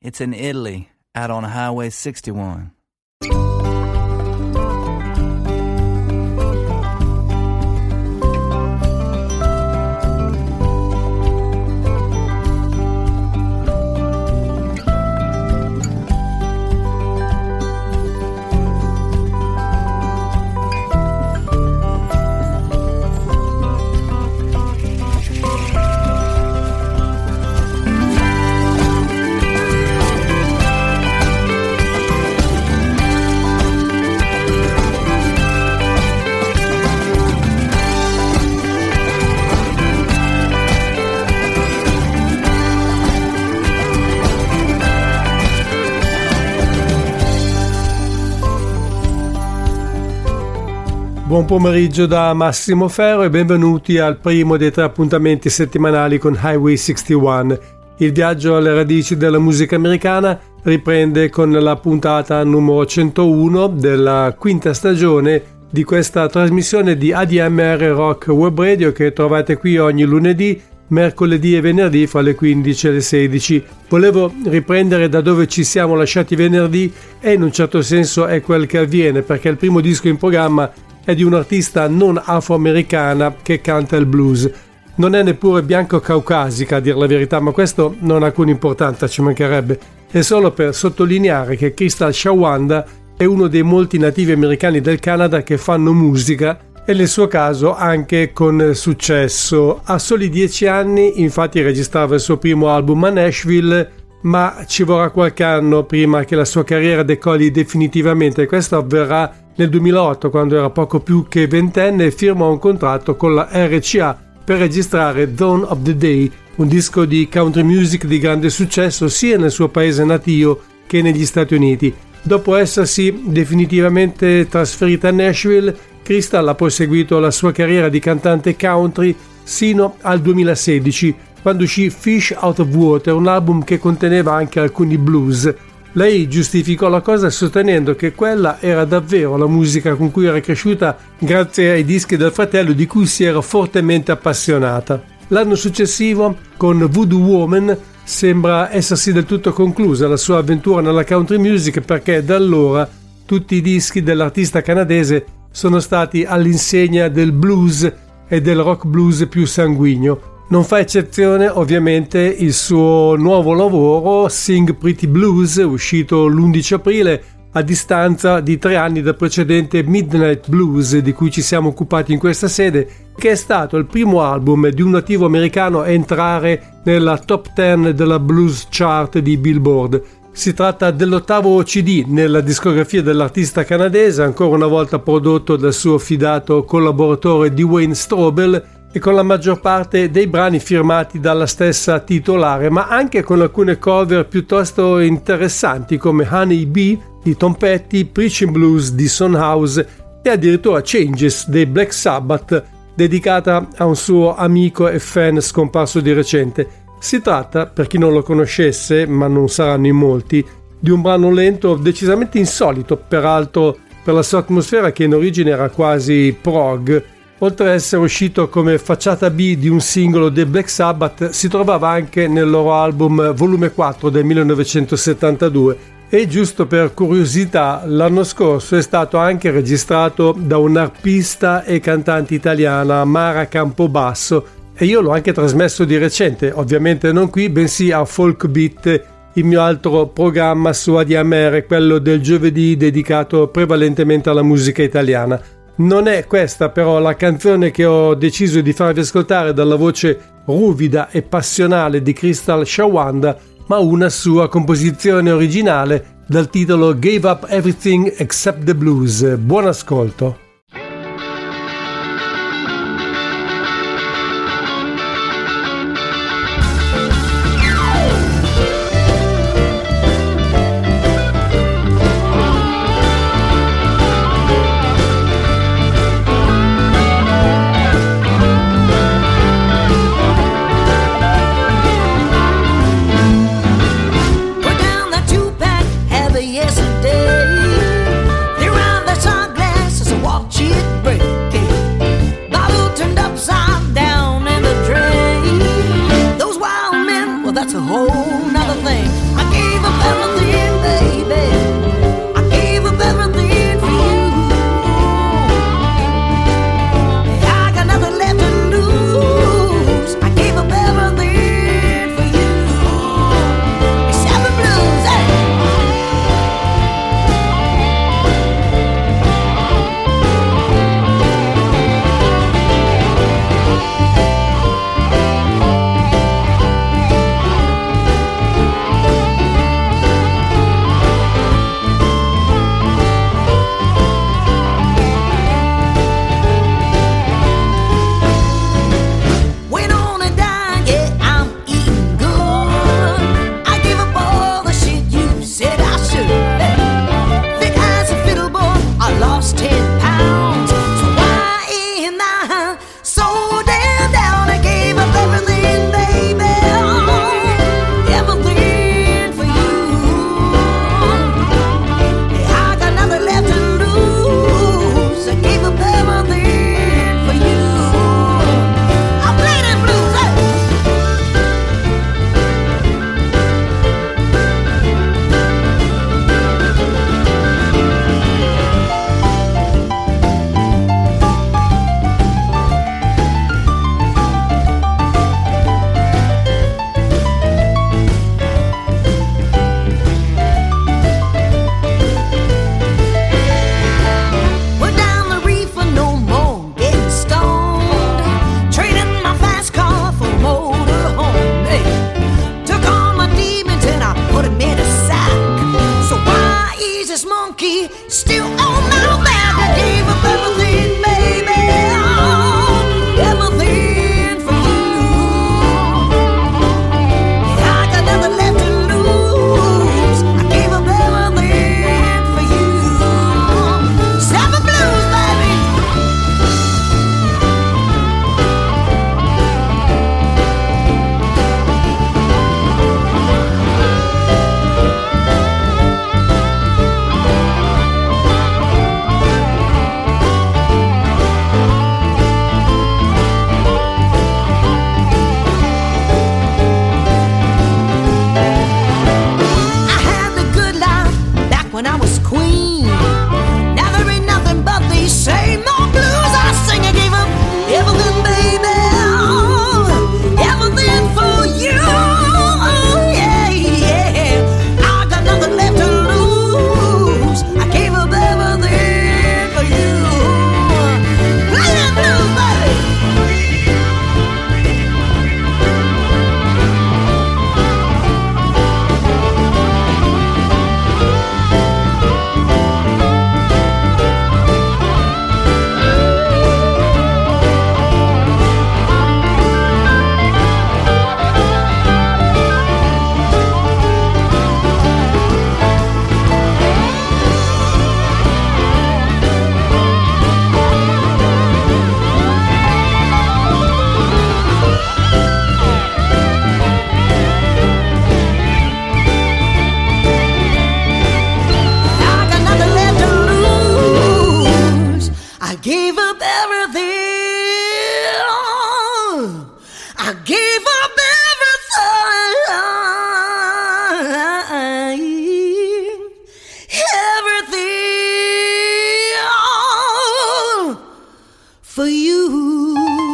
It's in Italy, out on Highway 61. Buon pomeriggio da Massimo Ferro e benvenuti al primo dei 3 appuntamenti settimanali con Highway 61. Il viaggio alle radici della musica americana riprende con la puntata numero 101 della quinta stagione di questa trasmissione di ADMR Rock Web Radio che trovate qui ogni lunedì, mercoledì e venerdì fra le 15 e le 16. Volevo riprendere da dove ci siamo lasciati venerdì e in un certo senso è quel che avviene perché il primo disco in programma è di un'artista non afroamericana che canta il blues. Non è neppure bianco-caucasica a dir la verità, ma questo non ha alcuna importanza, ci mancherebbe. È solo per sottolineare che Crystal Shawanda è uno dei molti nativi americani del Canada che fanno musica e nel suo caso anche con successo. A soli 10 anni infatti registrava il suo primo album a Nashville, ma ci vorrà qualche anno prima che la sua carriera decolli definitivamente. Questo avverrà nel 2008, quando era poco più che ventenne, e firmò un contratto con la RCA per registrare Dawn of the Day, un disco di country music di grande successo sia nel suo paese natio che negli Stati Uniti. Dopo essersi definitivamente trasferita a Nashville, Crystal ha proseguito la sua carriera di cantante country sino al 2016, quando uscì Fish Out of Water, un album che conteneva anche alcuni blues. Lei giustificò la cosa sostenendo che quella era davvero la musica con cui era cresciuta grazie ai dischi del fratello di cui si era fortemente appassionata. L'anno successivo, con Voodoo Woman, sembra essersi del tutto conclusa la sua avventura nella country music perché da allora tutti i dischi dell'artista canadese sono stati all'insegna del blues e del rock blues più sanguigno. Non fa eccezione ovviamente il suo nuovo lavoro Sing Pretty Blues, uscito l'11 aprile a distanza di 3 anni dal precedente Midnight Blues di cui ci siamo occupati in questa sede, che è stato il primo album di un nativo americano a entrare nella top 10 della blues chart di Billboard. Si tratta dell'8º CD nella discografia dell'artista canadese, ancora una volta prodotto dal suo fidato collaboratore Dwayne Strobel, e con la maggior parte dei brani firmati dalla stessa titolare, ma anche con alcune cover piuttosto interessanti come Honey Bee di Tom Petty, Preaching Blues di Son House e addirittura Changes dei Black Sabbath, dedicata a un suo amico e fan scomparso di recente. Si tratta, per chi non lo conoscesse, ma non saranno in molti, di un brano lento decisamente insolito, peraltro per la sua atmosfera che in origine era quasi prog. Oltre ad essere uscito come facciata B di un singolo dei Black Sabbath, si trovava anche nel loro album Volume 4 del 1972 e, giusto per curiosità, l'anno scorso è stato anche registrato da un'arpista e cantante italiana, Mara Campobasso, e io l'ho anche trasmesso di recente, ovviamente non qui, bensì a Folk Beat, il mio altro programma su ADMR, quello del giovedì dedicato prevalentemente alla musica italiana. Non è questa però la canzone che ho deciso di farvi ascoltare dalla voce ruvida e passionale di Crystal Shawanda, ma una sua composizione originale dal titolo Gave Up Everything Except the Blues. Buon ascolto. Yesterday, they round that sunglasses and walk for you.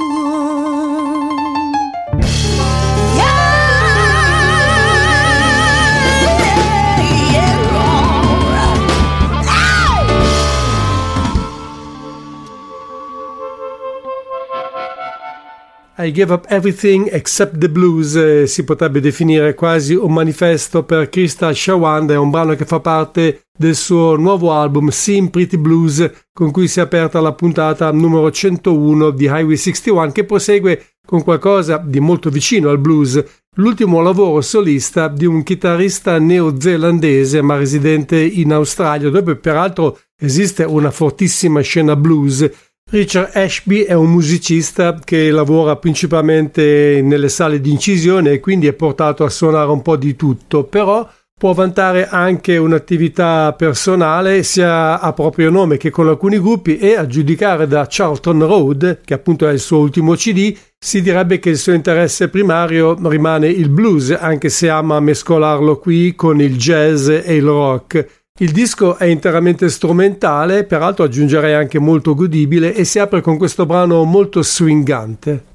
I Gave Up Everything Except the Blues si potrebbe definire quasi un manifesto per Crystal Shawand, è un brano che fa parte del suo nuovo album Sim Pretty Blues, con cui si è aperta la puntata numero 101 di Highway 61, che prosegue con qualcosa di molto vicino al blues, l'ultimo lavoro solista di un chitarrista neozelandese ma residente in Australia, dove peraltro esiste una fortissima scena blues. Richard Ashby è un musicista che lavora principalmente nelle sale di incisione e quindi è portato a suonare un po' di tutto, però può vantare anche un'attività personale sia a proprio nome che con alcuni gruppi, e a giudicare da Charlton Road, che appunto è il suo ultimo CD, si direbbe che il suo interesse primario rimane il blues, anche se ama mescolarlo qui con il jazz e il rock. Il disco è interamente strumentale, peraltro aggiungerei anche molto godibile, e si apre con questo brano molto swingante.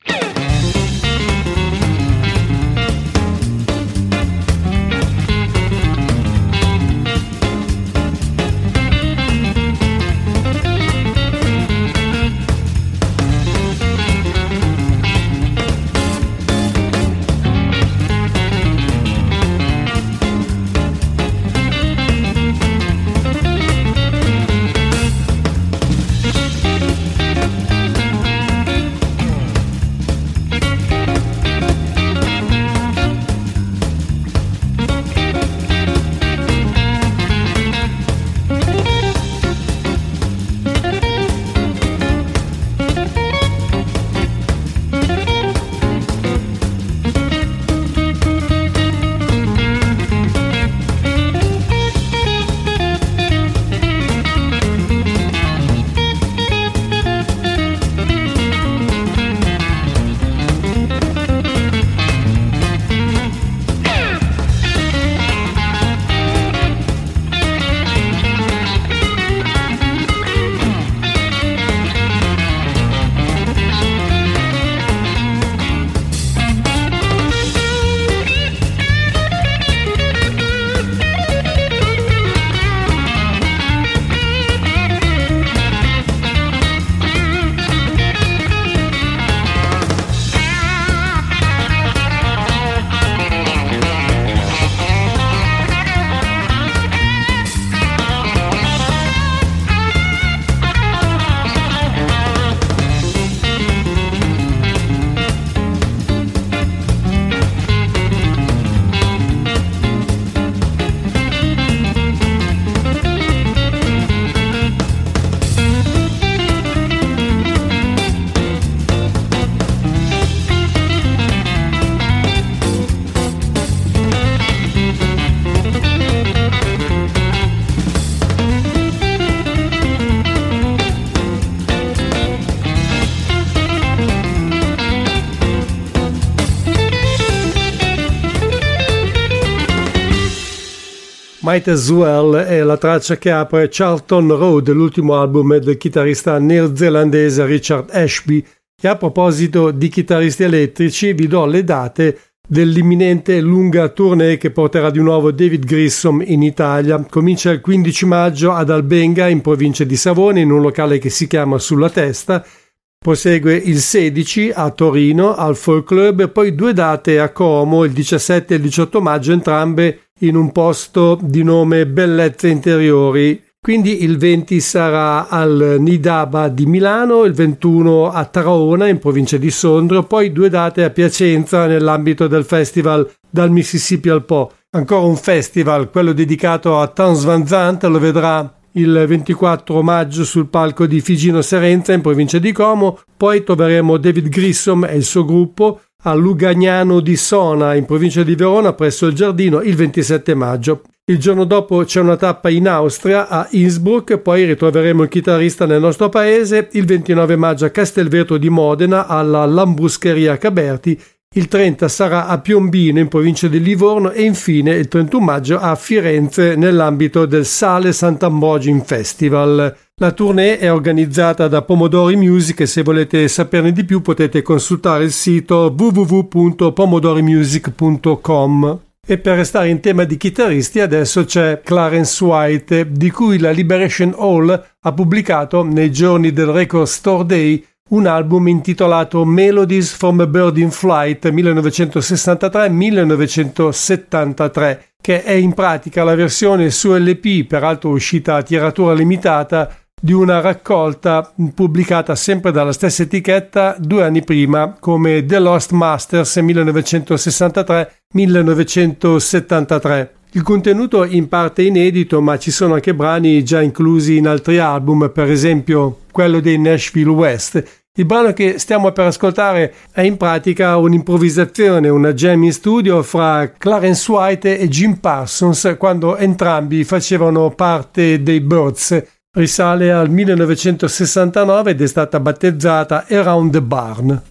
Might As Well è la traccia che apre Charlton Road, l'ultimo album del chitarrista neozelandese Richard Ashby. E a proposito di chitarristi elettrici, vi do le date dell'imminente lunga tournée che porterà di nuovo David Grissom in Italia. Comincia il 15 maggio ad Albenga, in provincia di Savona, in un locale che si chiama Sulla Testa. Prosegue il 16 a Torino al Folk Club, e poi 2 date a Como, il 17 e il 18 maggio, entrambe in un posto di nome Bellezze Interiori. Quindi il 20 sarà al Nidaba di Milano, il 21 a Taraona in provincia di Sondrio, poi 2 date a Piacenza nell'ambito del festival Dal Mississippi al Po. Ancora un festival, quello dedicato a Townes Van Zandt, lo vedrà il 24 maggio sul palco di Figino Serenza in provincia di Como. Poi troveremo David Grissom e il suo gruppo a Lugagnano di Sona in provincia di Verona presso il Giardino il 27 maggio. Il giorno dopo c'è una tappa in Austria a Innsbruck, poi ritroveremo il chitarrista nel nostro paese il 29 maggio a Castelvetro di Modena alla Lambruscheria Caberti, il 30 sarà a Piombino in provincia di Livorno e infine il 31 maggio a Firenze nell'ambito del Sale Sant'Ambrogio Festival. La tournée è organizzata da Pomodori Music e se volete saperne di più potete consultare il sito www.pomodorimusic.com. E per restare in tema di chitarristi adesso c'è Clarence White, di cui la Liberation Hall ha pubblicato nei giorni del Record Store Day un album intitolato Melodies from a Bird in Flight 1963-1973, che è in pratica la versione su LP, peraltro uscita a tiratura limitata, di una raccolta pubblicata sempre dalla stessa etichetta 2 anni prima come The Lost Masters 1963-1973. Il contenuto in parte inedito, ma ci sono anche brani già inclusi in altri album, per esempio quello dei Nashville West. Il brano che stiamo per ascoltare è in pratica un'improvvisazione, una jam in studio fra Clarence White e Jim Parsons quando entrambi facevano parte dei Byrds. Risale al 1969 ed è stata battezzata Around the Barn.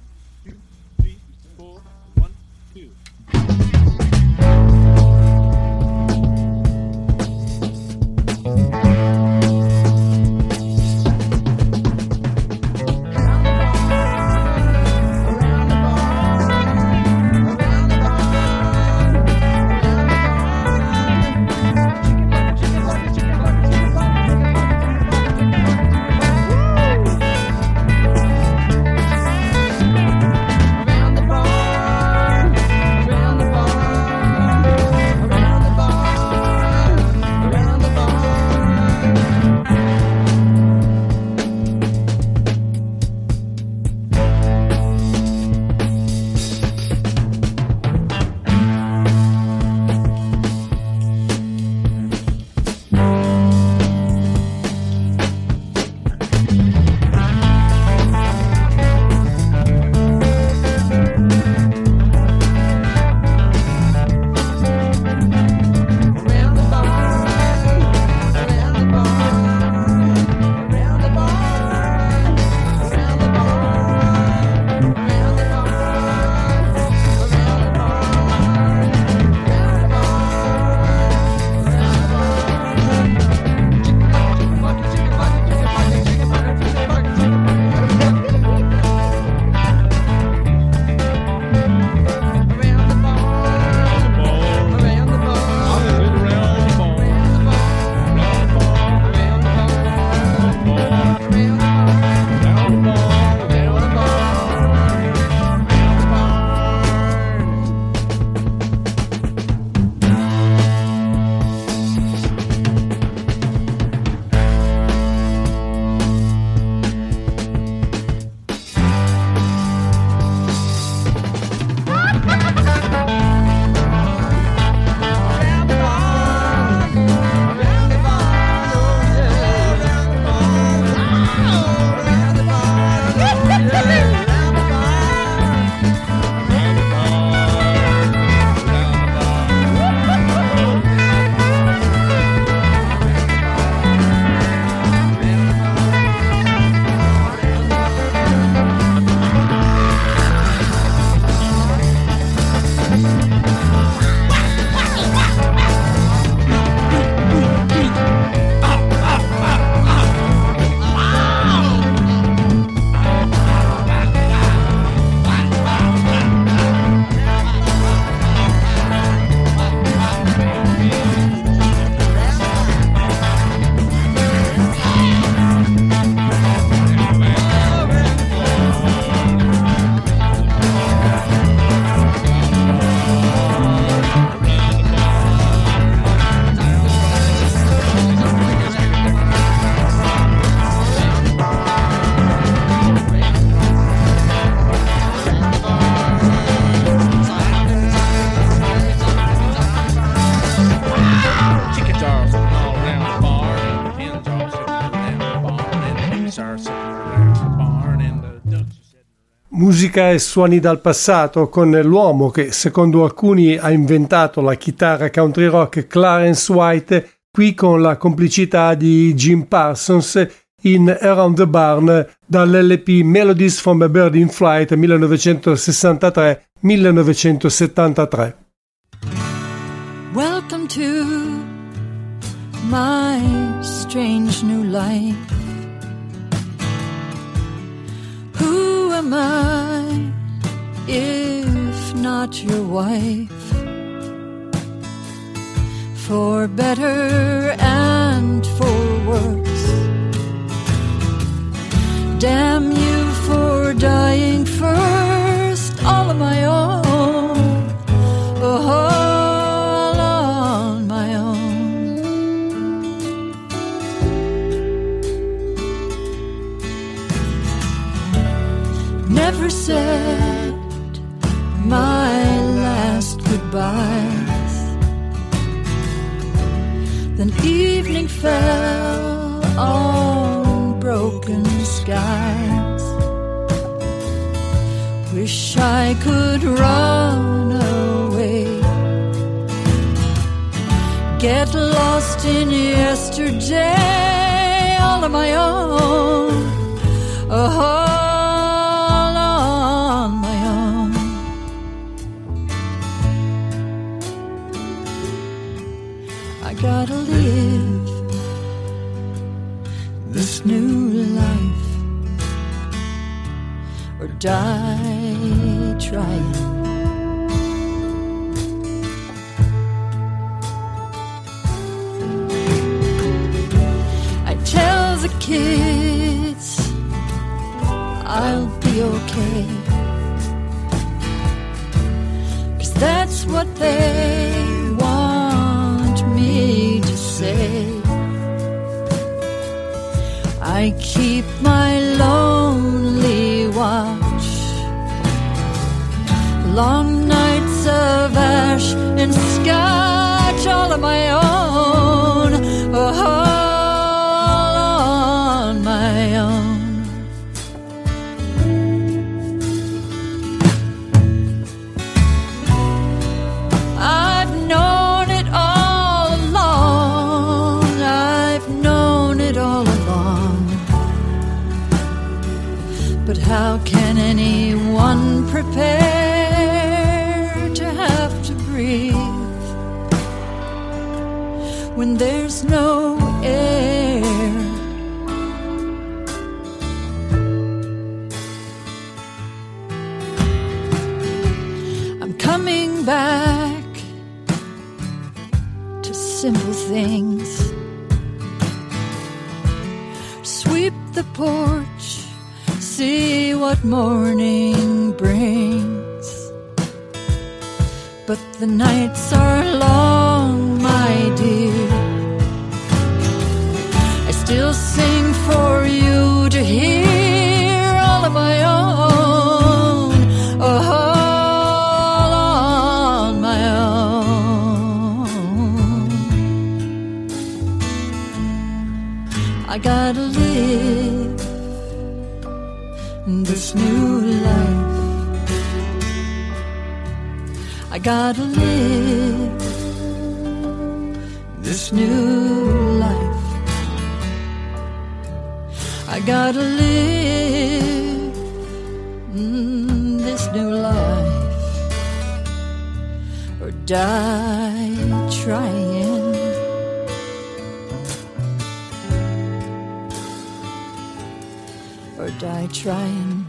Musica e suoni dal passato con l'uomo che secondo alcuni ha inventato la chitarra country rock, Clarence White, qui con la complicità di Jim Parsons, in Around the Barn dall'LP Melodies from a Bird in Flight 1963-1973. Welcome to my strange new life. Who am I if not your wife? For better and for worse. Damn you for dying first, all of my own, all on my own. Never said my last goodbyes. Then evening fell on broken skies. Wish I could run away, get lost in yesterday, all on my own, all on my own. I gotta live this new life or die trying. I tell the kids I'll be okay, 'cause that's what they want me to say. I keep my lonely watch, long nights of ash and scotch, all of my own, all on my own. I've known it all along, I've known it all along. But how can anyone prepare to have to breathe when there's no air? I'm coming back to simple things. Sweep the porch, see what morning brings. But the nights are long, my dear. I still sing for you to hear, all of my own, all on my own. I gotta live this new life. I gotta live this new life. I gotta live this new life or die trying. Or die trying.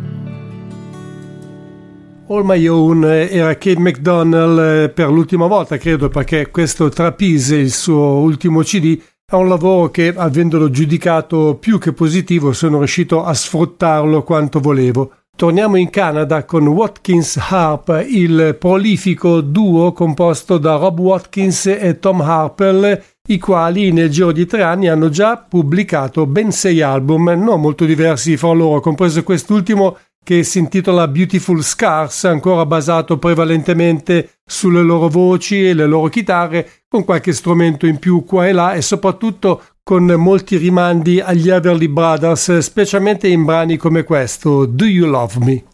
All My Own era Kate McDonnell per l'ultima volta, credo, perché questo Trapeze, il suo ultimo CD, è un lavoro che, avendolo giudicato più che positivo, sono riuscito a sfruttarlo quanto volevo. Torniamo in Canada con Watkins Harp, il prolifico duo composto da Rob Watkins e Tom Harpel, i quali nel giro di 3 anni hanno già pubblicato ben 6 album, non molto diversi fra loro, compreso quest'ultimo che si intitola Beautiful Scars, ancora basato prevalentemente sulle loro voci e le loro chitarre, con qualche strumento in più qua e là e soprattutto con molti rimandi agli Everly Brothers, specialmente in brani come questo, Do You Love Me?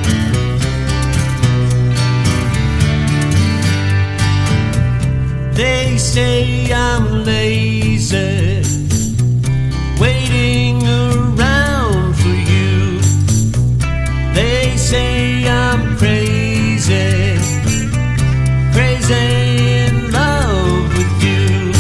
They say I'm lazy, waiting around for you. They say I'm crazy, crazy in love with you.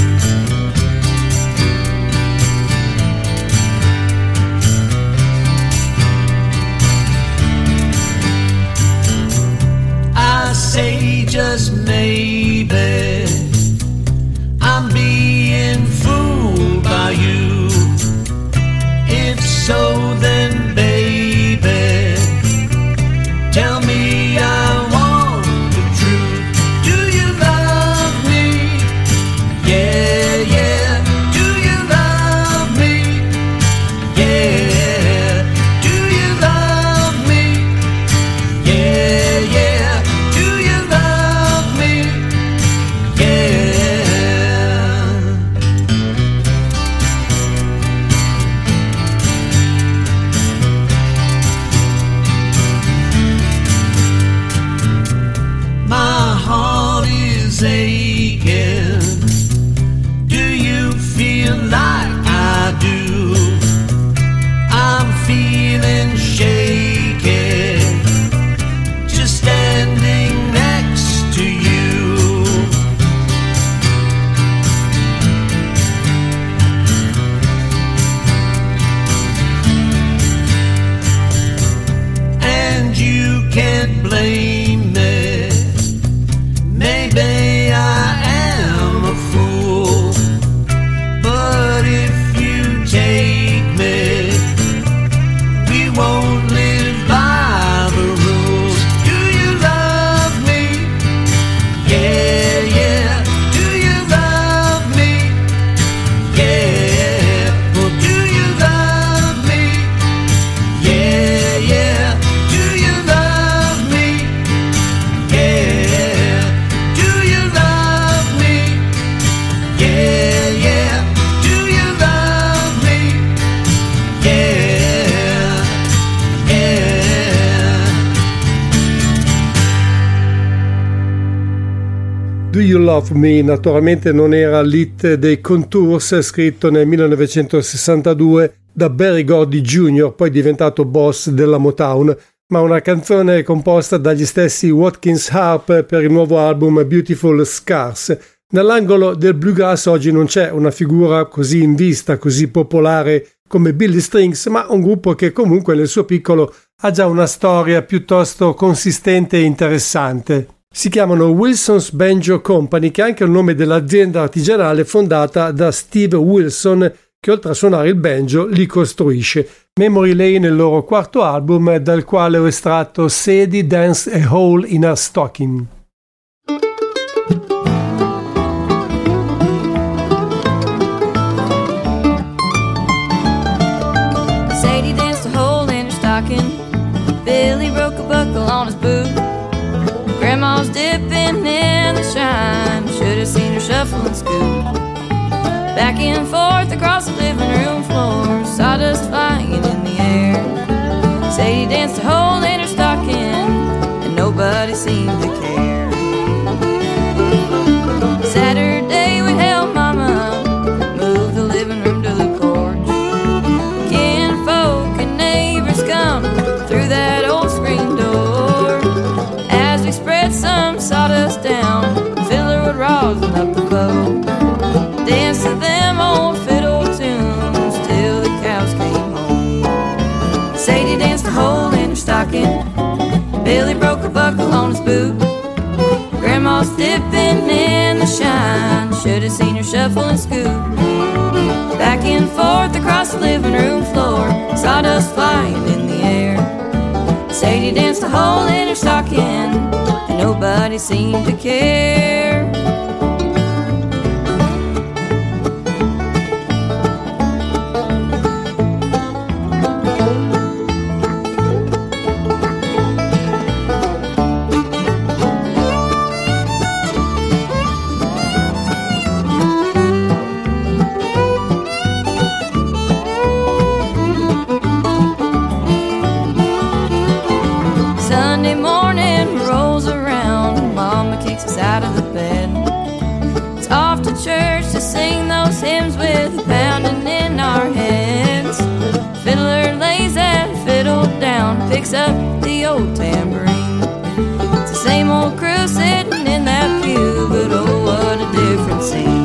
I say just maybe I'm being fooled by you. If so, then baby, tell me I want the truth. Do you love me? Yeah, yeah. Do you love me? Yeah. Do you love me? Yeah, yeah. Do you love me? Yeah. My heart is aching. Do you feel like I do? I'm feeling shaky, just standing next to you. And you can't blame me. Maybe I am a fool, but if you take me, we won't live by the rules. Do you love me? Yeah, yeah. Do you love me? Yeah. Well, do you love me? Yeah, yeah. Do you love me? Yeah. Do you love me? Yeah, yeah. Do you love me? Yeah, yeah. Do You Love Me naturalmente non era l'hit dei Contours, scritto nel 1962 da Berry Gordy Jr., poi diventato boss della Motown, ma una canzone composta dagli stessi Watkins Harp per il nuovo album Beautiful Scars. Nell'angolo del bluegrass oggi non c'è una figura così in vista, così popolare come Billy Strings, ma un gruppo che comunque nel suo piccolo ha già una storia piuttosto consistente e interessante. Si chiamano Wilson's Banjo Company, che è anche il nome dell'azienda artigianale fondata da Steve Wilson, che oltre a suonare il banjo li costruisce. Memory Lane è il loro quarto album, dal quale ho estratto Sadie Danced a Hole in Her Stocking. Sadie danced a hole in her stocking. Billy broke a buckle on his boot. Grandma's dipping in the shine. Should have seen her shuffle and scoot. Back and forth across the living room floor. Sawdust flying in the air. Sadie danced a hole in her stocking, and nobody seemed to care. Saturday we helped Mama move the living room to the porch. Kinfolk and neighbors come through that old screen door. As we spread some sawdust down, Fiddler would rosin up the bow. Dance to them old fiddle tunes till the cows came home. Sadie danced a hole in her stocking. Billy broke a buckle on his boot. Grandma's dipping in the shine. Should have seen her shuffle and scoot. Back and forth across the living room floor. Sawdust flying in the air. Sadie danced a hole in her stocking, and nobody seemed to care. Sunday morning rolls around, Mama kicks us out of the picks up the old tambourine. It's the same old crew sitting in that pew, but oh, what a different scene.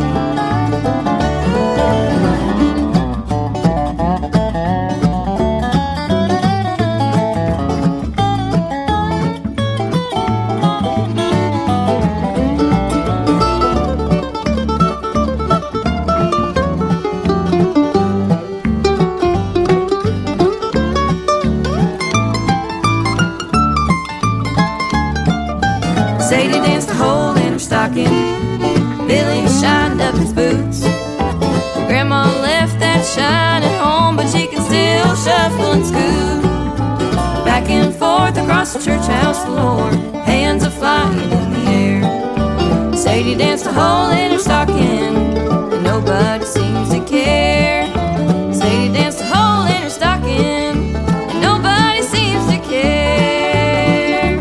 Sadie danced a hole in her stocking. Billy shined up his boots. Grandma left that shine at home, but she can still shuffle and scoot back and forth across the church house floor, hands are flying in the air. Sadie danced a hole in her stocking, and nobody seems to care. Sadie danced a hole in her stocking, and nobody seems to care.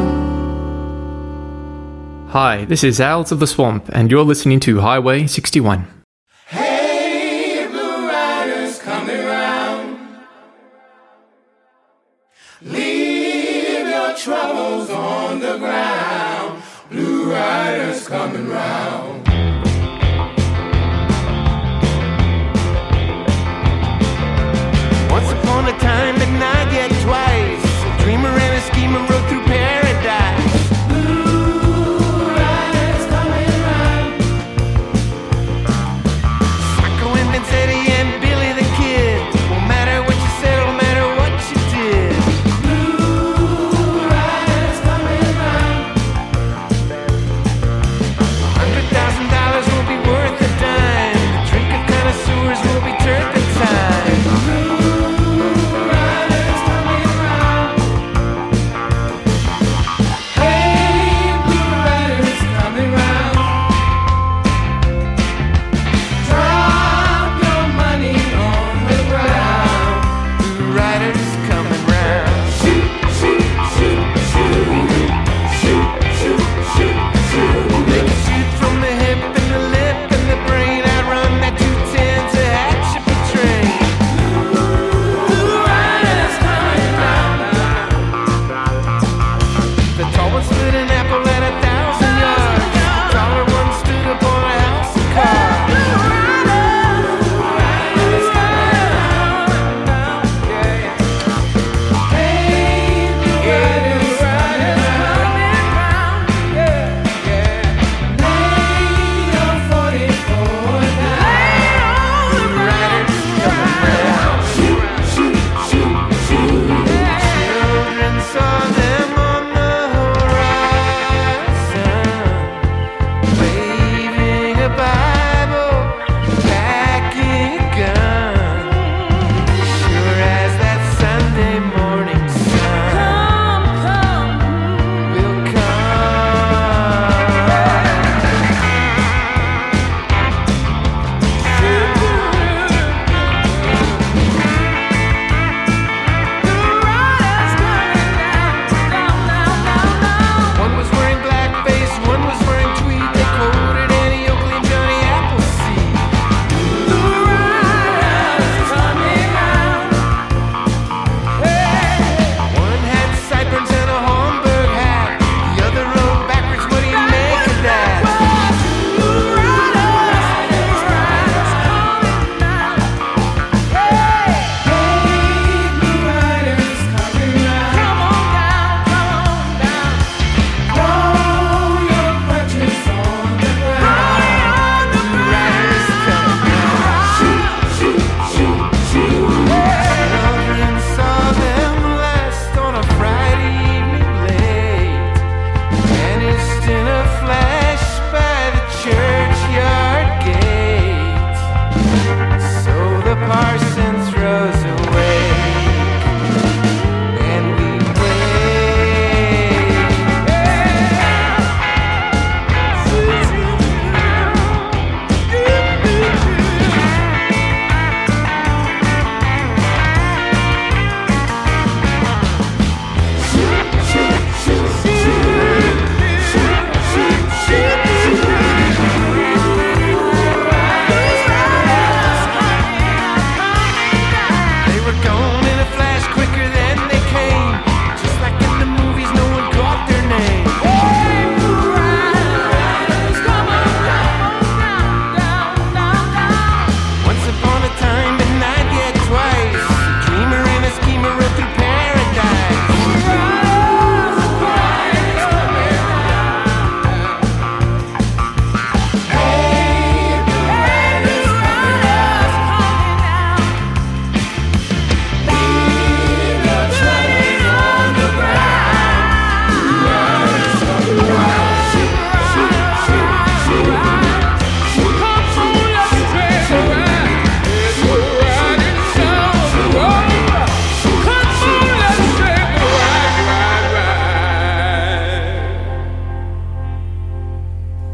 Hi, this is Owls of the Swamp, and you're listening to Highway 61. Hey, Blue Riders coming round. Leave your troubles on the ground. Blue Riders coming round. Once upon a time, but not yet twice, a dreamer and a schemer rode through paradise. Eddie and Billy the Kid. Won't matter what you said, won't matter what you did. Blue Riders coming round. $100,000 will be worth a dime. The drink of connoisseurs will be turpentine. Blue Riders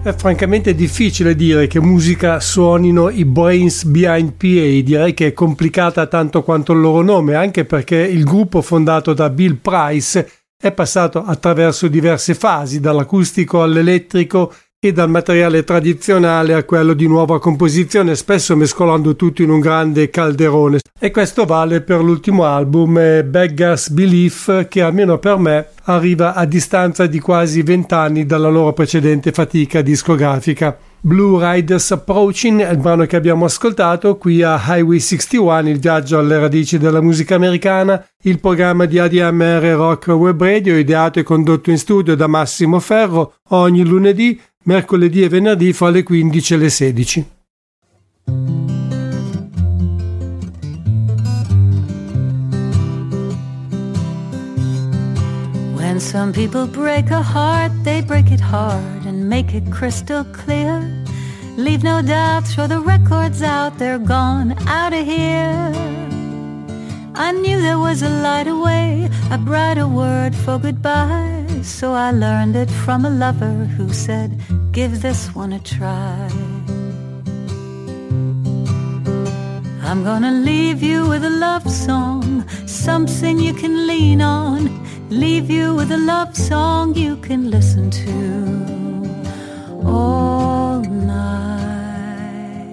È francamente difficile dire che musica suonino i Brains Behind PA, direi che è complicata tanto quanto il loro nome, anche perché il gruppo fondato da Bill Price è passato attraverso diverse fasi, dall'acustico all'elettrico e dal materiale tradizionale a quello di nuova composizione, spesso mescolando tutto in un grande calderone. E questo vale per l'ultimo album, Beggar's Belief, che almeno per me arriva a distanza di quasi 20 anni dalla loro precedente fatica discografica. Blue Riders Approaching è il brano che abbiamo ascoltato qui a Highway 61, il viaggio alle radici della musica americana, il programma di ADMR Rock Web Radio, ideato e condotto in studio da Massimo Ferro ogni lunedì, mercoledì e venerdì fra le 15 e le 16. When some people break a heart, they break it hard and make it crystal clear. Leave no doubt, throw the records out, they're gone out of here. I knew there was a light away, a brighter word for goodbye. So I learned it from a lover who said, give this one a try. I'm gonna leave you with a love song, something you can lean on. Leave you with a love song you can listen to all night.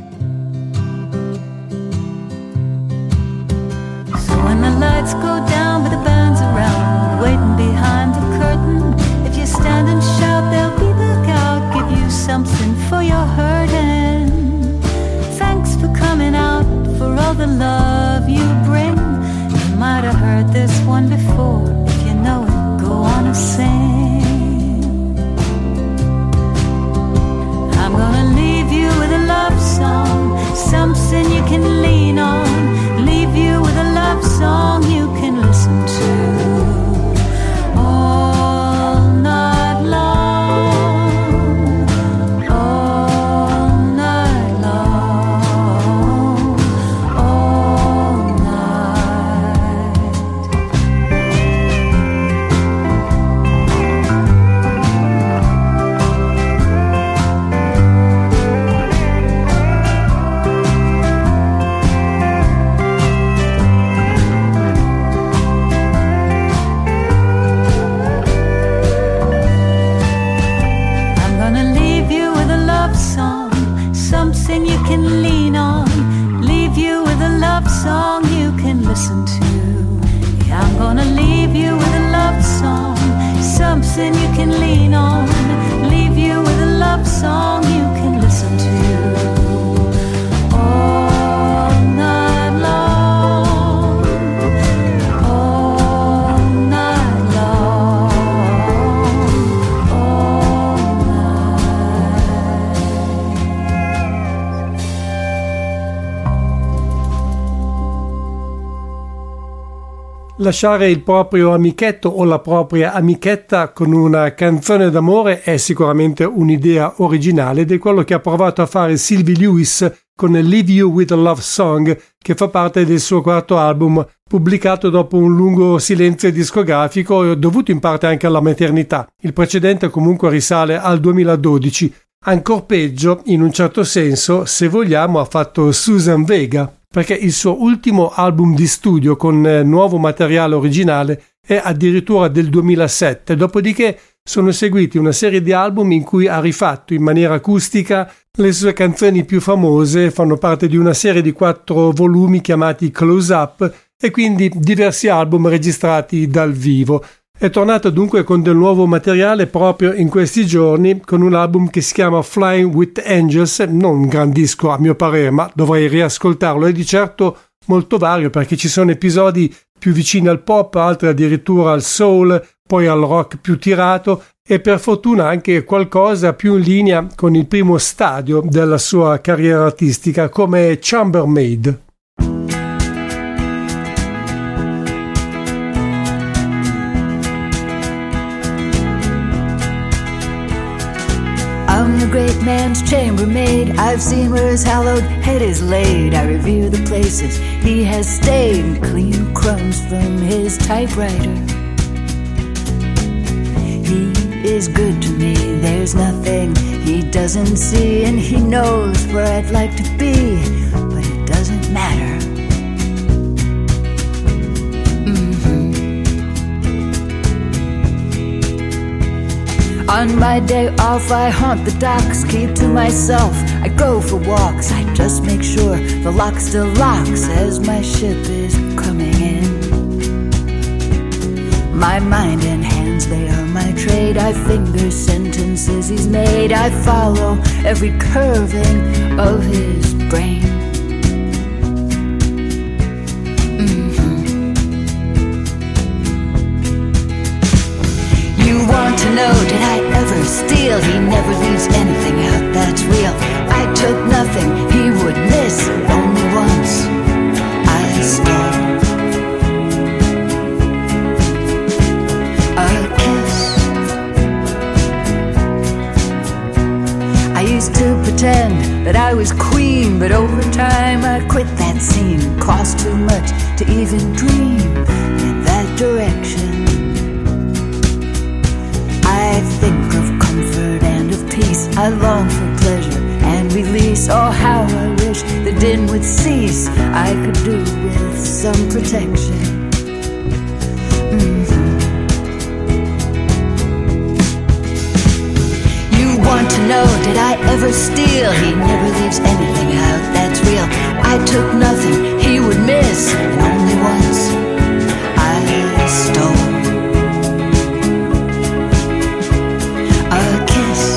So when the lights go down but the band's around, waiting behind the curtain, if you stand and shout they'll be back out, give you something for your hurting. Thanks for coming out, for all the love you bring. You might have heard this one before, if you know it, go on and sing. I'm gonna leave you with a love song, something you can lean on. Leave you with a love song you can listen to all night long, all night long, all night. Something you can lean on, leave you with a love song you can listen to. Yeah, I'm gonna leave you with a love song, something you can lean on, leave you with a love song you can listen to all night long, all night long, all night. Lasciare il proprio amichetto o la propria amichetta con una canzone d'amore è sicuramente un'idea originale ed è quello che ha provato a fare Sylvie Lewis con Leave You With a Love Song, che fa parte del suo quarto album, pubblicato dopo un lungo silenzio discografico dovuto in parte anche alla maternità. Il precedente comunque risale al 2012. Ancor peggio, in un certo senso, se vogliamo, ha fatto Susan Vega, perché il suo ultimo album di studio con nuovo materiale originale è addirittura del 2007, dopodiché sono seguiti una serie di album in cui ha rifatto in maniera acustica le sue canzoni più famose, fanno parte di una serie di 4 volumi chiamati Close Up e quindi diversi album registrati dal vivo. È tornato dunque con del nuovo materiale proprio in questi giorni, con un album che si chiama Flying with Angels, non un gran disco a mio parere, ma dovrei riascoltarlo, è di certo molto vario perché ci sono episodi più vicini al pop, altri addirittura al soul, poi al rock più tirato e per fortuna anche qualcosa più in linea con il primo stadio della sua carriera artistica come Chambermaid. I'm the great man's chambermaid. I've seen where his hallowed head is laid. I revere the places he has stayed and clean crumbs from his typewriter. He is good to me. There's nothing he doesn't see, and he knows where I'd like to be, but it doesn't matter. On my day off, I haunt the docks, keep to myself. I go for walks, I just make sure the lock still locks as my ship is coming in. My mind and hands, they are my trade. I finger sentences he's made. I follow every curving of his brain. You want to know, did I ever steal? He never leaves anything out that's real. I took nothing he would miss, only once I stole a kiss. I used to pretend that I was queen, but over time I quit that scene. It cost too much to even dream in that direction. I think of comfort and of peace. I long for pleasure and release. Oh, how I wish the din would cease. I could do with some protection. You want to know, did I ever steal? He never leaves anything out that's real. I took nothing he would miss, and only once I stole a kiss.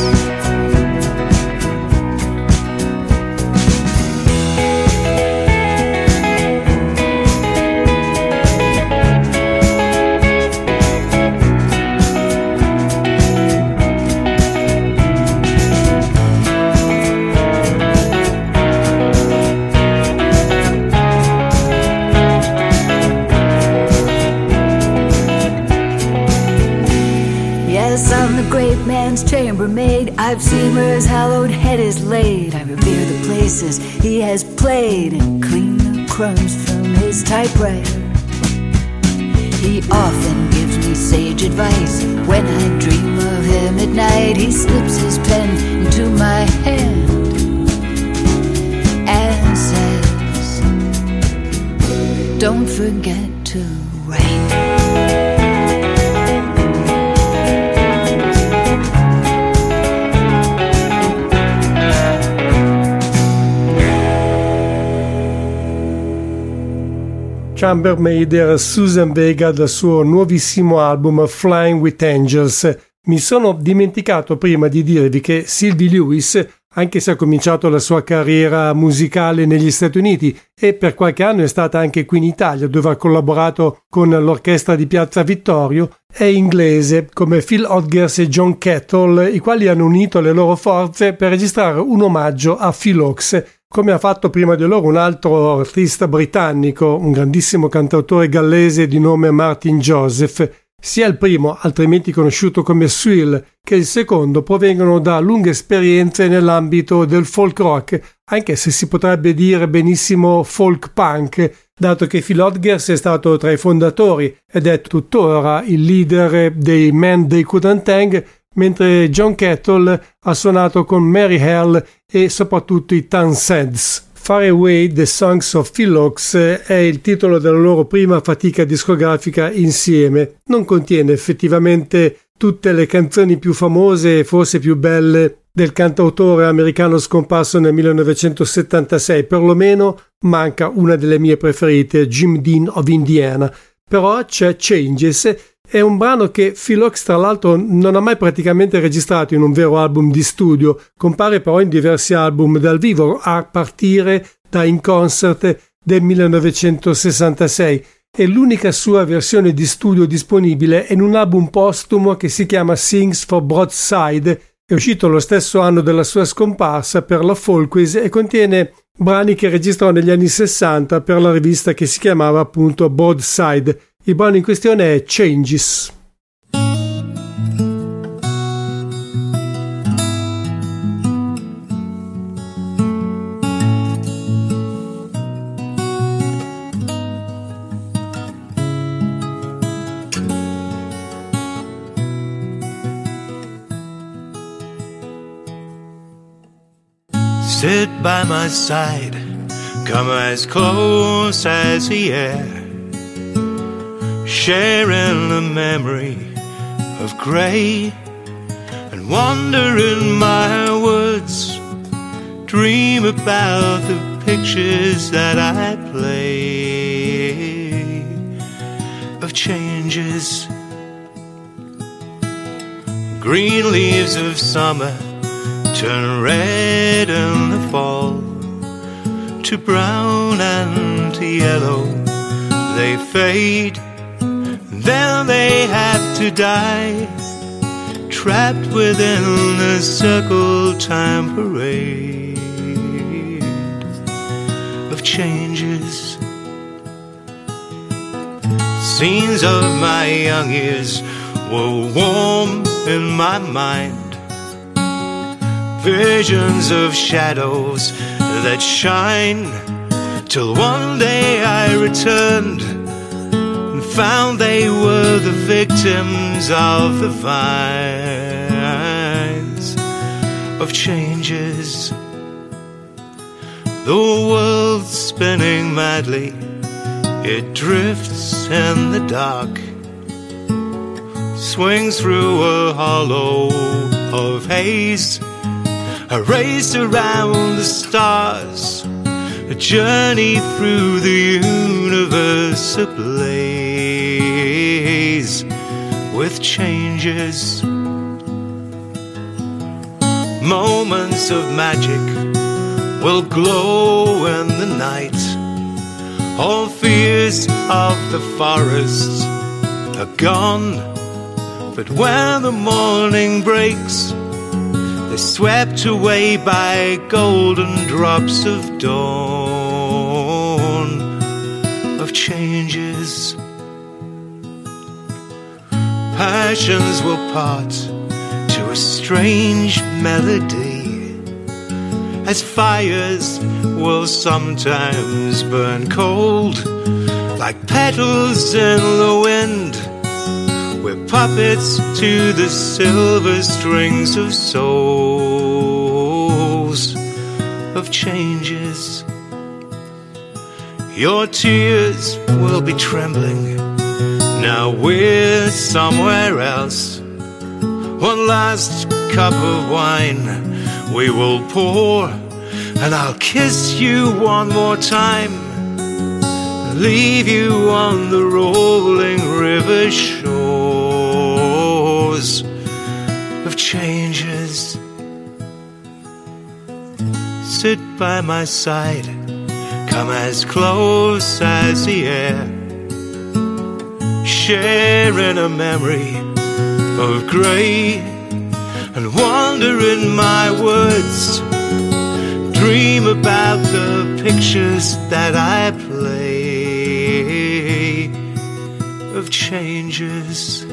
Yes, I'm the great man's chambermaid. I've seen where his hallowed head is laid. I revere the places he has played and clean the crumbs from his typewriter. He often gives me sage advice. When I dream of him at night, he slips his pen into my hand and says, don't forget to write. Chambermaid era Susan Vega dal suo nuovissimo album Flying with Angels. Mi sono dimenticato prima di dirvi che Sylvie Lewis, anche se ha cominciato la sua carriera musicale negli Stati Uniti e per qualche anno è stata anche qui in Italia, dove ha collaborato con l'orchestra di Piazza Vittorio, è inglese come Phil Hodgers e John Kettle, i quali hanno unito le loro forze per registrare un omaggio a Phil Ochs, come ha fatto prima di loro un altro artista britannico, un grandissimo cantautore gallese di nome Martin Joseph. Sia il primo, altrimenti conosciuto come Swill, che il secondo provengono da lunghe esperienze nell'ambito del folk rock, anche se si potrebbe dire benissimo folk punk, dato che Phil Hodgers è stato tra i fondatori ed è tuttora il leader dei Man They Couldn't Hang, mentre John Kettle ha suonato con Mary Hell e soprattutto i Tanseeds. Far Away the Songs of Phil Ochs è il titolo della loro prima fatica discografica insieme. Non contiene effettivamente tutte le canzoni più famose e forse più belle del cantautore americano scomparso nel 1976, perlomeno manca una delle mie preferite, Jim Dean of Indiana. Però c'è Changes. È un brano che Phil Ochs tra l'altro non ha mai praticamente registrato in un vero album di studio, compare però in diversi album dal vivo a partire da In Concert del 1966 e l'unica sua versione di studio disponibile è in un album postumo che si chiama Sings for Broadside, è uscito lo stesso anno della sua scomparsa per la Folkways e contiene brani che registrò negli anni 60 per la rivista che si chiamava appunto Broadside. Il brano in questione è Changes. Sit by my side, come as close as the air, sharing the memory of grey, and wander in my woods, dream about the pictures that I play of changes. Green leaves of summer turn red in the fall, to brown and to yellow they fade, then they have to die, trapped within the circle time parade of changes. Scenes of my young years were warm in my mind, visions of shadows that shine, till one day I returned and found they were the victims of the vines of changes. The world's spinning madly, it drifts in the dark, swings through a hollow of haze, a race around the stars, a journey through the universe ablaze with changes. Moments of magic will glow in the night, all fears of the forest are gone, but when the morning breaks, they're swept away by golden drops of dawn of changes. Passions will part to a strange melody, as fires will sometimes burn cold, like petals in the wind. We're puppets to the silver strings of souls of changes. Your tears will be trembling, now we're somewhere else. One last cup of wine we will pour, and I'll kiss you one more time, leave you on the rolling river shores of changes. Sit by my side, come as close as the air, sharing a memory of grey, and wander in my words, dream about the pictures that I play of changes.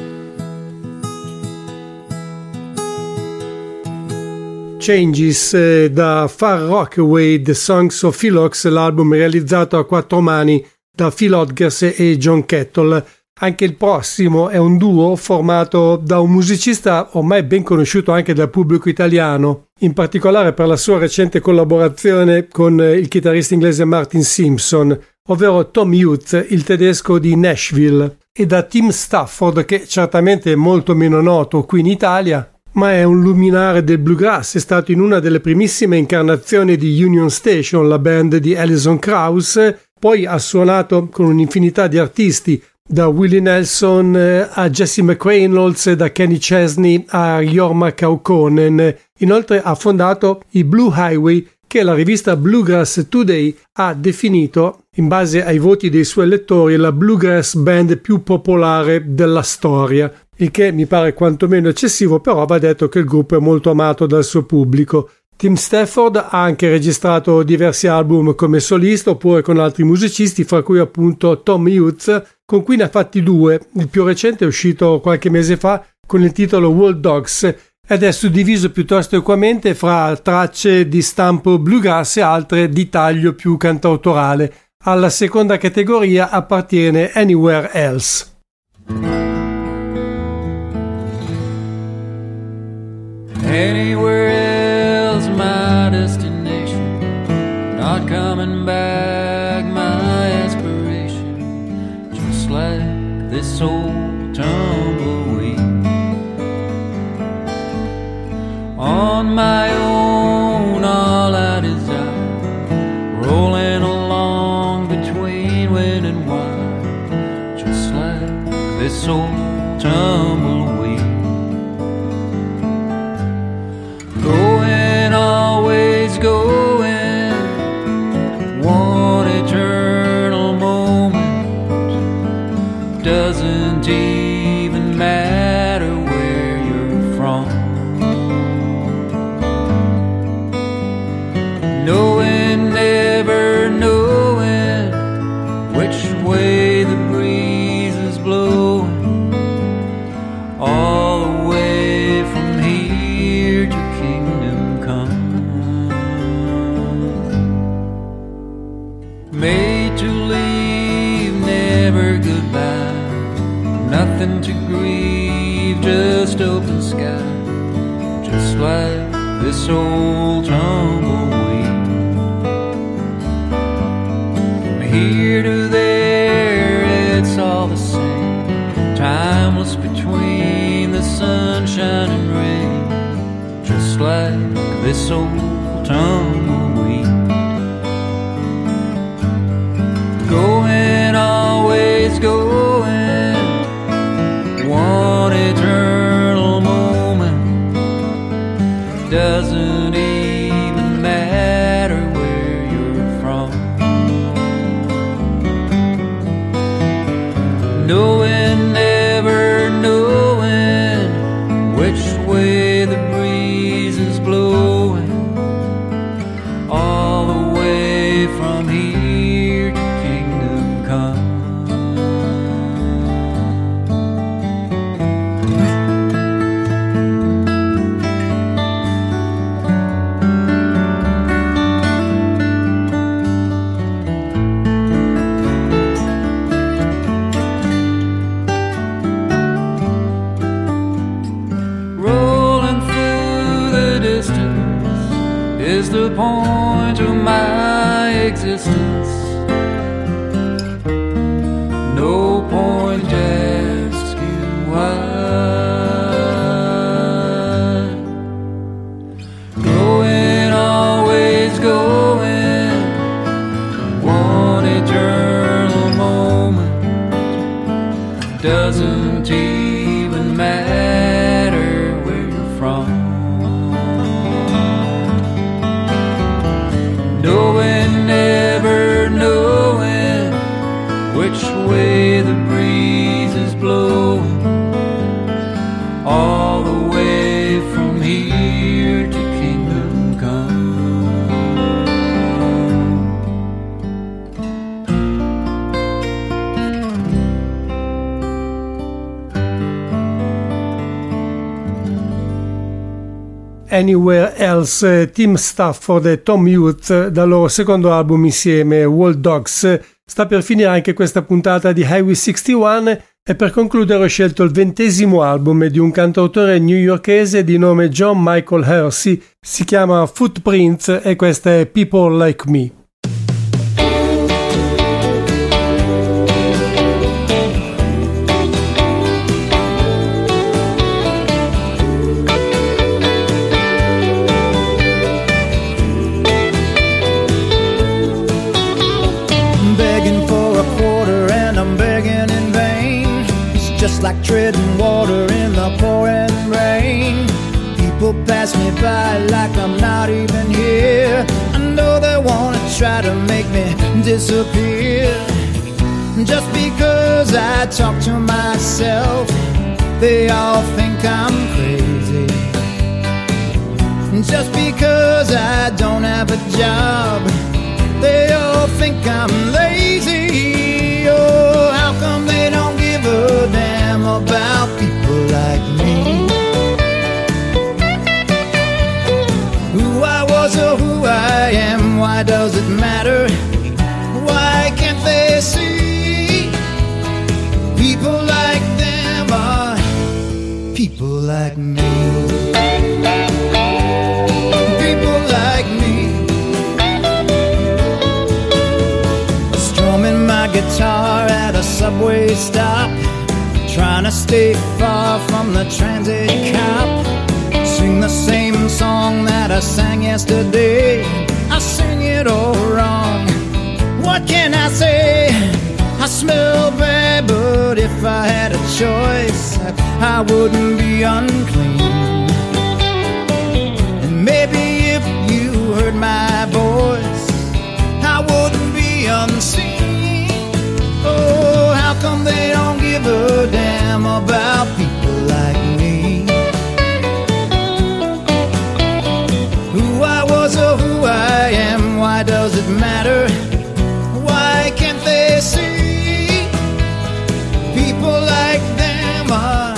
Changes da Far Rockaway, The Songs of Phil Ochs, l'album realizzato a quattro mani da Phil Hodges e John Kettle. Anche il prossimo è un duo formato da un musicista ormai ben conosciuto anche dal pubblico italiano, in particolare per la sua recente collaborazione con il chitarrista inglese Martin Simpson, ovvero Tom Youth, il tedesco di Nashville, e da Tim Stafford, che certamente è molto meno noto qui in Italia, ma è un luminare del bluegrass. È stato in una delle primissime incarnazioni di Union Station, la band di Alison Krauss, poi ha suonato con un'infinità di artisti, da Willie Nelson a Jesse McReynolds, da Kenny Chesney a Jorma Kaukonen. Inoltre ha fondato i Blue Highway, che la rivista Bluegrass Today ha definito, in base ai voti dei suoi lettori, la bluegrass band più popolare della storia, il che mi pare quantomeno eccessivo, però va detto che il gruppo è molto amato dal suo pubblico. Tim Stafford ha anche registrato diversi album come solista oppure con altri musicisti, fra cui appunto Tom Youth, con cui ne ha fatti due. Il più recente è uscito qualche mese fa con il titolo World Dogs ed è suddiviso piuttosto equamente fra tracce di stampo bluegrass e altre di taglio più cantautorale. Alla seconda categoria appartiene Anywhere Else. Anywhere else, my destination. on my own, all I desire, rolling along between wind and wire, just like this old tumbleweed. Going, always going, one eternal moment, doesn't even matter where you're from. Knowing, never knowing which way the breeze is blowing, all the way from here to kingdom come. Made to leave, never goodbye, nothing to grieve, just open sky, just like this old tumbleweed. From here to there, it's all the same, timeless between the sunshine and rain, just like this old tumbleweed. Going, always going, one eternal moment, doesn't even matter where you're from. Knowing, never knowing which way the breeze is blowing, all the way from here to kingdom come. Rolling through the distance is the point of my existence. No point asking why. Going, always going, one eternal moment, doesn't even matter where you're from. Knowing, never knowing which way the breeze is blowing, all the way from here to kingdom come. Anywhere Else, Tim Stafford e Tom Youth dal loro secondo album insieme, Wild Dogs. Sta per finire anche questa puntata di Highway 61 e per concludere ho scelto il 20° album di un cantautore newyorkese di nome John Michael Hersey, si chiama Footprints e questa è People Like Me. Just like treading water in the pouring rain. People pass me by like I'm not even here. I know they wanna try to make me disappear. Just because I talk to myself, they all think I'm crazy. Just because I don't have a job, they all think I'm lazy. Oh, how come they don't give a damn about people like me? Who I was or who I am, why does it matter? Why can't they see? People like them are people like me. People like me. Strumming my guitar at a subway stop, trying to stay far from the transit cop. Sing the same song that I sang yesterday. I sing it all wrong. What can I say? I smell bad, but if I had a choice, I wouldn't be unclean. And maybe if you heard my voice, I wouldn't be unseen. Oh, how come they don't give a damn about people like me? Who I was or who I am, why does it matter? Why can't they see people like them are?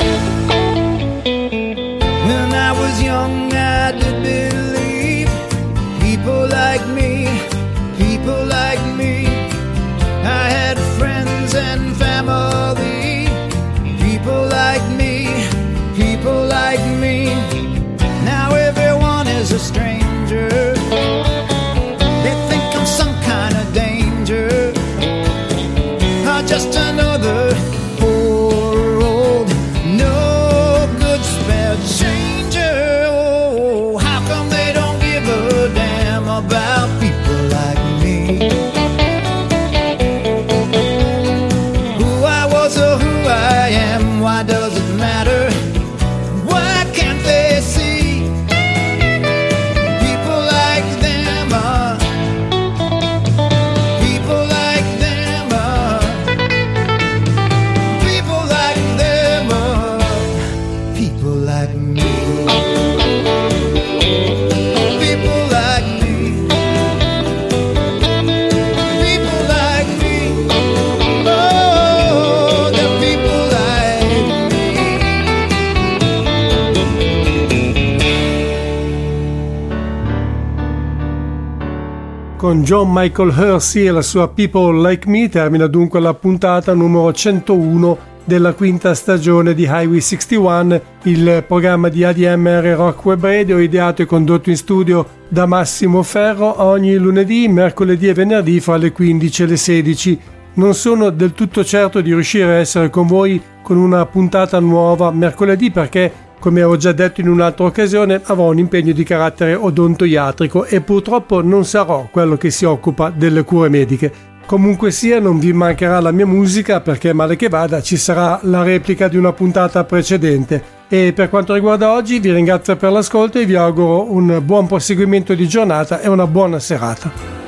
When I was young, I did believe people like me, people like me. I had friends and family, people like me, people like me. Now everyone is a stranger. They think I'm some kind of danger, or just another poor old no good spare changer. Oh, how come they don't give a damn about people like me? Who I was or who I am, why does it matter? Why can't they see people like them are? People like them are. People like them are. People like me. People like me. People like me. Oh, they're people like me. Con John Michael Hersey e la sua People Like Me termina dunque la puntata numero 101 della quinta stagione di Highway 61, il programma di ADMR Rock Web Radio ideato e condotto in studio da Massimo Ferro ogni lunedì, mercoledì e venerdì fra le 15 e le 16. Non sono del tutto certo di riuscire a essere con voi con una puntata nuova mercoledì perché, come avevo già detto in un'altra occasione, avrò un impegno di carattere odontoiatrico e purtroppo non sarò quello che si occupa delle cure mediche. Comunque sia, non vi mancherà la mia musica perché male che vada ci sarà la replica di una puntata precedente. E per quanto riguarda oggi vi ringrazio per l'ascolto e vi auguro un buon proseguimento di giornata e una buona serata.